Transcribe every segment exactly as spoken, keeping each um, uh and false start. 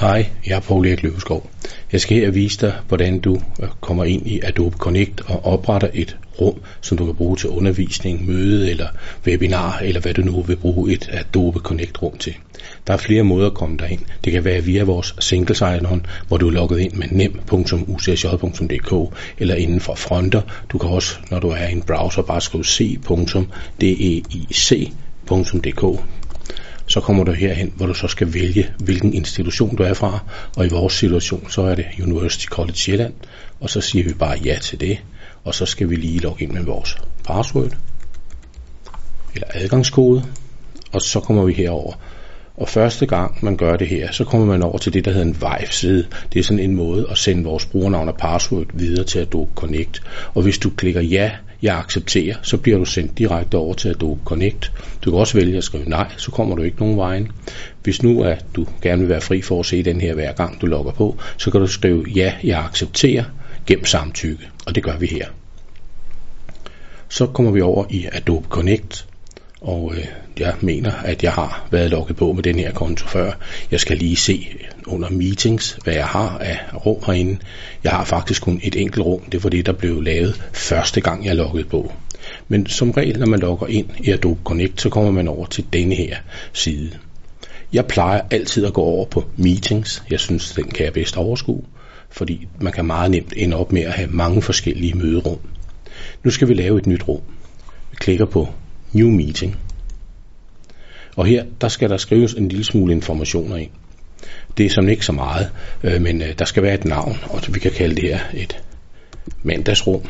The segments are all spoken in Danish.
Hej, jeg er Poul Erik Løveskov. Jeg skal her vise dig, hvordan du kommer ind i Adobe Connect og opretter et rum, som du kan bruge til undervisning, møde eller webinar, eller hvad du nu vil bruge et Adobe Connect rum til. Der er flere måder at komme derind. Det kan være via vores single sign-on, hvor du er logget ind med nem punktum u c s j punktum d k eller inden for fronter. Du kan også, når du er i en browser, bare skrive c punktum deic punktum d k. Så kommer du herhen, hvor du så skal vælge, hvilken institution du er fra, og i vores situation, så er det University College Sjælland, og så siger vi bare ja til det, og så skal vi lige logge ind med vores password, eller adgangskode, og så kommer vi herover. Og første gang man gør det her, så kommer man over til det, der hedder en Vive-side. Det er sådan en måde at sende vores brugernavn og password videre til Adobe Connect. Og hvis du klikker ja, jeg accepterer, så bliver du sendt direkte over til Adobe Connect. Du kan også vælge at skrive nej, så kommer du ikke nogen vejen. Hvis nu at du gerne vil være fri for at se den her hver gang du logger på, så kan du skrive ja, jeg accepterer, gem samtykke. Og det gør vi her. Så kommer vi over i Adobe Connect. Og øh, jeg mener, at jeg har været logget på med den her konto før. Jeg skal lige se under meetings, hvad jeg har af rum herinde. Jeg har faktisk kun et enkelt rum. Det var det, der blev lavet første gang, jeg loggede på. Men som regel, når man logger ind i Adobe Connect, så kommer man over til denne her side. Jeg plejer altid at gå over på meetings. Jeg synes, den kan jeg bedst overskue, fordi man kan meget nemt ende op med at have mange forskellige møderum. Nu skal vi lave et nyt rum. Vi klikker på New Meeting. Og her, der skal der skrives en lille smule informationer ind. Det er som ikke så meget, øh, men øh, der skal være et navn, og vi kan kalde det her et mandagsrum.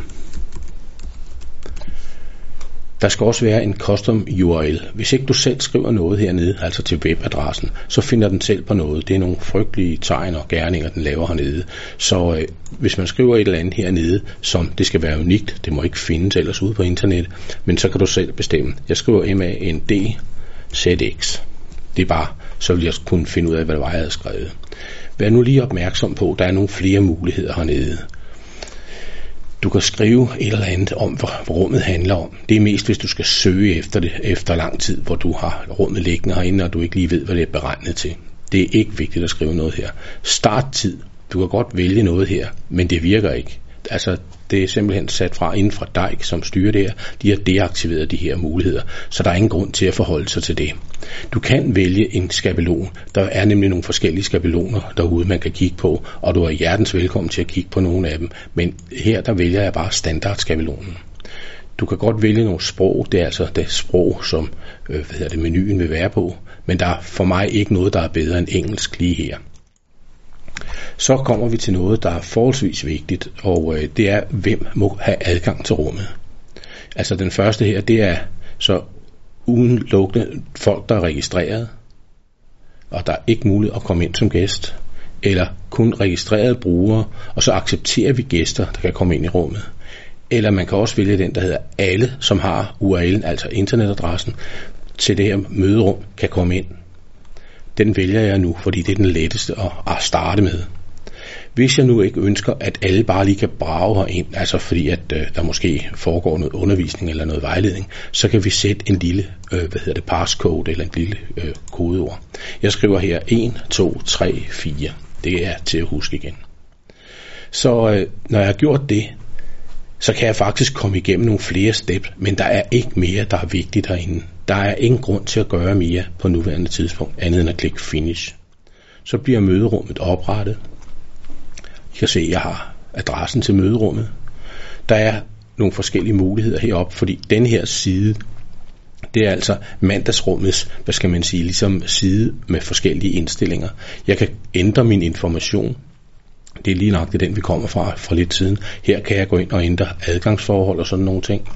Der skal også være en custom U R L. Hvis ikke du selv skriver noget hernede, altså til webadressen, så finder den selv på noget. Det er nogle frygtelige tegn og gerninger, den laver hernede. Så øh, hvis man skriver et eller andet hernede, som det skal være unikt, det må ikke findes ellers ude på internet, men så kan du selv bestemme. Jeg skriver M A N D Z X. Det er bare, så vil jeg kunne finde ud af, hvad det var, jeg havde skrevet. Vær nu lige opmærksom på, der er nogle flere muligheder hernede. Du kan skrive et eller andet om, hvad rummet handler om. Det er mest, hvis du skal søge efter det efter lang tid, hvor du har rummet liggende herinde, og du ikke lige ved, hvad det er beregnet til. Det er ikke vigtigt at skrive noget her. Starttid. Du kan godt vælge noget her, men det virker ikke. Altså, det er simpelthen sat fra inden fra D E I C, som styrer det her. De har deaktiveret de her muligheder, så der er ingen grund til at forholde sig til det. Du kan vælge en skabelon. Der er nemlig nogle forskellige skabeloner derude, man kan kigge på, og du er hjertens velkommen til at kigge på nogle af dem. Men her, der vælger jeg bare standardskabelonen. Du kan godt vælge nogle sprog. Det er altså det sprog, som øh, hvad hedder det, menuen vil være på. Men der er for mig ikke noget, der er bedre end engelsk lige her. Så kommer vi til noget, der er forholdsvis vigtigt, og øh, det er, hvem må have adgang til rummet. Altså den første her, det er så udelukkende folk, der er registreret, og der er ikke muligt at komme ind som gæst, eller kun registrerede brugere, og så accepterer vi gæster, der kan komme ind i rummet. Eller man kan også vælge den, der hedder alle, som har U R L'en, altså internetadressen, til det her møderum, kan komme ind. Den vælger jeg nu, fordi det er den letteste at starte med. Hvis jeg nu ikke ønsker, at alle bare lige kan brage herind, altså fordi at øh, der måske foregår noget undervisning eller noget vejledning, så kan vi sætte en lille, øh, hvad hedder det, passcode eller en lille øh, kodeord. Jeg skriver her et, to, tre, fire. Det er til at huske igen. Så øh, når jeg har gjort det, så kan jeg faktisk komme igennem nogle flere steps, men der er ikke mere, der er vigtigt herinde. Der er ingen grund til at gøre mere på nuværende tidspunkt, andet end at klikke Finish. Så bliver møderummet oprettet. I kan se, at jeg har adressen til møderummet. Der er nogle forskellige muligheder heroppe, fordi den her side, det er altså mandagsrummets, hvad skal man sige, ligesom side med forskellige indstillinger. Jeg kan ændre min information. Det er lige nok det den, vi kommer fra for lidt siden. Her kan jeg gå ind og ændre adgangsforhold og sådan nogle ting.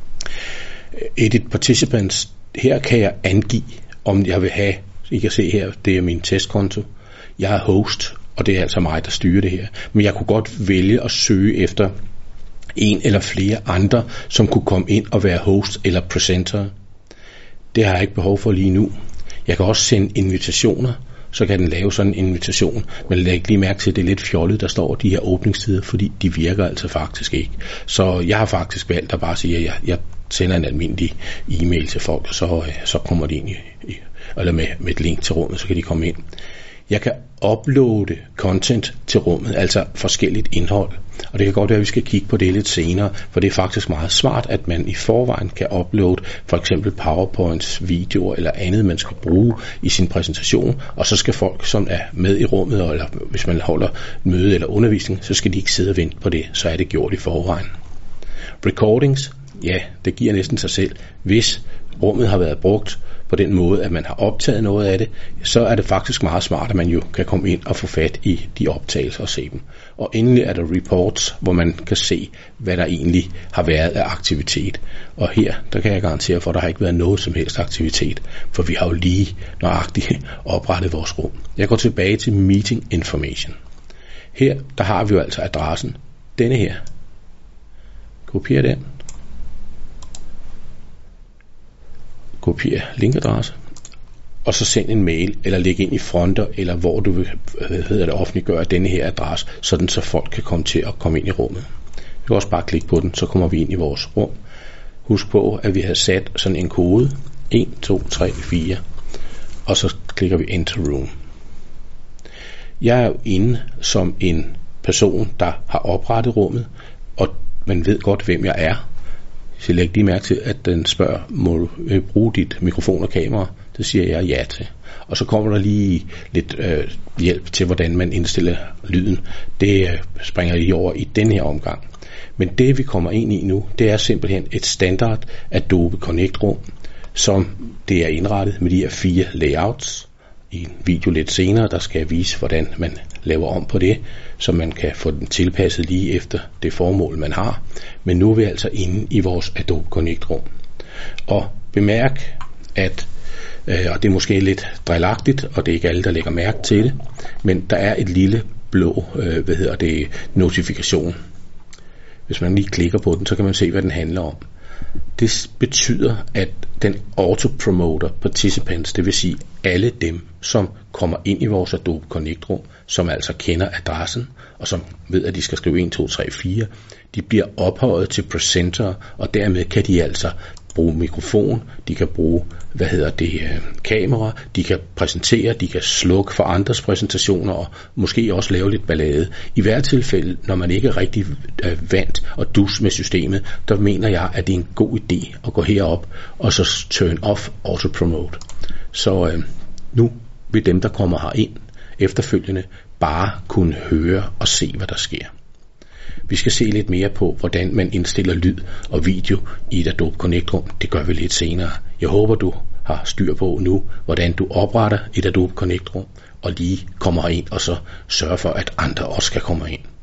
Edit Participants. Her kan jeg angive, om jeg vil have, I kan se her, det er min testkonto. Jeg er host, og det er altså mig, der styrer det her. Men jeg kunne godt vælge at søge efter en eller flere andre, som kunne komme ind og være host eller presenter. Det har jeg ikke behov for lige nu. Jeg kan også sende invitationer, så kan den lave sådan en invitation. Men læg lige mærke til, at det er lidt fjollet, der står de her åbningstider, fordi de virker altså faktisk ikke. Så jeg har faktisk valgt at bare sige, at jeg, jeg sender en almindelig e-mail til folk, og så, så kommer de ind i, i, eller med, med et link til rummet, så kan de komme ind. Jeg kan uploade content til rummet, altså forskelligt indhold. Og det kan godt være, at vi skal kigge på det lidt senere, for det er faktisk meget smart, at man i forvejen kan uploade for eksempel PowerPoints, videoer eller andet, man skal bruge i sin præsentation, og så skal folk, som er med i rummet, eller hvis man holder møde eller undervisning, så skal de ikke sidde og vente på det, så er det gjort i forvejen. Recordings, ja, det giver næsten sig selv. Hvis rummet har været brugt på den måde, at man har optaget noget af det, så er det faktisk meget smart, at man jo kan komme ind og få fat i de optagelser og se dem. Og endelig er der reports, hvor man kan se, hvad der egentlig har været af aktivitet. Og her, der kan jeg garantere for, at der har ikke været noget som helst aktivitet, for vi har jo lige nøjagtigt oprettet vores rum. Jeg går tilbage til meeting information. Her, der har vi jo altså adressen. Denne her. Kopier den. Kopier linkadresse, og så send en mail, eller læg ind i fronter, eller hvor du vil hvad hedder det, offentliggøre denne her adresse, sådan så folk kan komme til at komme ind i rummet. Vi kan også bare klikke på den, så kommer vi ind i vores rum. Husk på, at vi har sat sådan en kode, en, to, tre, fire, og så klikker vi Enter Room. Jeg er jo inde som en person, der har oprettet rummet, og man ved godt, hvem jeg er. Så læg lige mærke til, at den spørger, må du bruge dit mikrofon og kamera? Det siger jeg ja til. Og så kommer der lige lidt øh, hjælp til, hvordan man indstiller lyden. Det øh, springer lige over i den her omgang. Men det vi kommer ind i nu, det er simpelthen et standard Adobe Connect rum, som det er indrettet med de her fire layouts. I en video lidt senere, der skal jeg vise, hvordan man laver om på det, så man kan få den tilpasset lige efter det formål, man har. Men nu er vi altså inde i vores Adobe Connect rum. Og bemærk, at øh, og det er måske lidt drillagtigt, og det er ikke alle, der lægger mærke til det, men der er et lille blå, øh, hvad hedder det, notifikation. Hvis man lige klikker på den, så kan man se, hvad den handler om. Det betyder, at den autopromoter participants, det vil sige alle dem, som kommer ind i vores Adobe Connect rum, som altså kender adressen, og som ved, at de skal skrive en, to, tre, fire, de bliver ophøjet til presenter, og dermed kan de altså bruge mikrofon, de kan bruge, hvad hedder det, kamera, de kan præsentere, de kan slukke for andres præsentationer, og måske også lave lidt ballade. I hvert tilfælde, når man ikke er rigtig øh, vant og dus med systemet, der mener jeg, at det er en god idé at gå herop, og så turn off autopromote. Så øh, nu vil dem, der kommer herind efterfølgende, bare kunne høre og se, hvad der sker. Vi skal se lidt mere på, hvordan man indstiller lyd og video i et Adobe Connect rum. Det gør vi lidt senere. Jeg håber, du har styr på nu, hvordan du opretter et Adobe Connect rum, og lige kommer ind og så sørger for, at andre også skal komme ind.